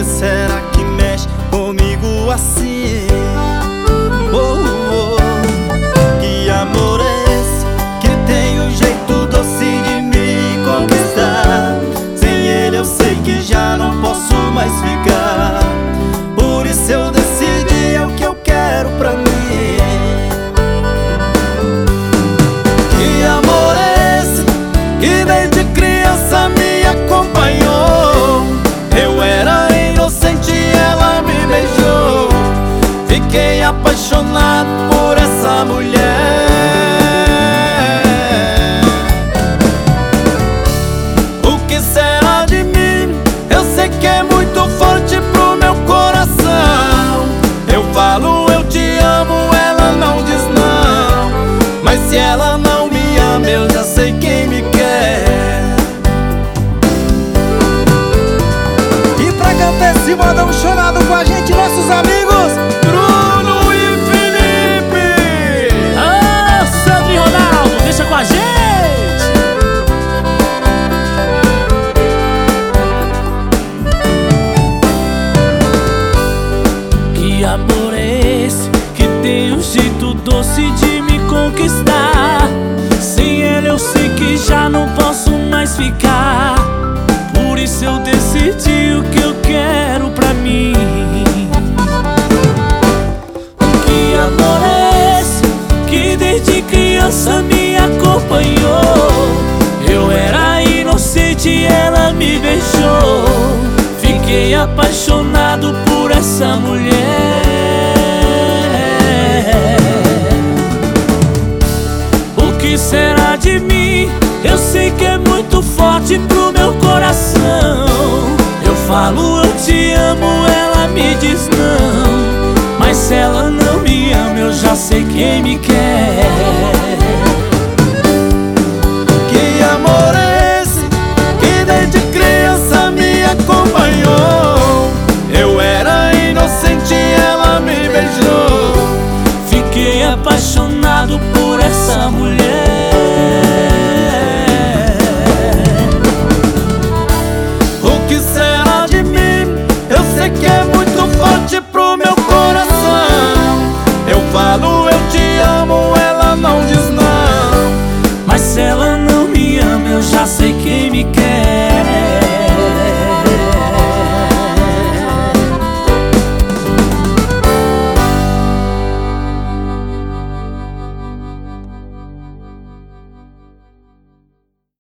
será que mexe comigo assim? Oh, oh. Que amor é esse que tem um jeito doce de me conquistar? Sem ele eu sei que já não posso mais ficar. Por isso eu decidi, é o que eu quero pra mim. Que amor é esse que desde criança me acompanhou? Eu era inocente, ela me beijou. Fiquei apaixonado por essa mulher. O que será de mim? Eu sei que é muito forte pro meu coração. Eu falo eu te amo, ela não diz não. Mas se ela não me ama, eu já sei quem me quer. E pra cantar esse modão chorado com a gente, nossos amigos Bruno e Felipe. Ah, Sandro e Ronaldo, deixa com a gente. Que amor é esse que tem um jeito doce de me conquistar? Sem ele eu sei que já não posso mais ficar. Por isso eu decidi o que eu quero pra mim. Que amor é esse que desde criança me acompanhou? Eu era inocente, ela me beijou. Fiquei apaixonado por essa mulher. O que será de mim? Eu sei que é muito forte pro meu coração. Eu falo eu te amo, ela me diz não. Mas se ela não me ama, eu já sei quem me quer. Que amor é esse que desde criança me acompanhou? Eu era inocente, ela me beijou. Fiquei apaixonado por essa mulher. O que será de mim? Eu sei que é muito forte pro meu coração. Eu falo eu te amo, ela não diz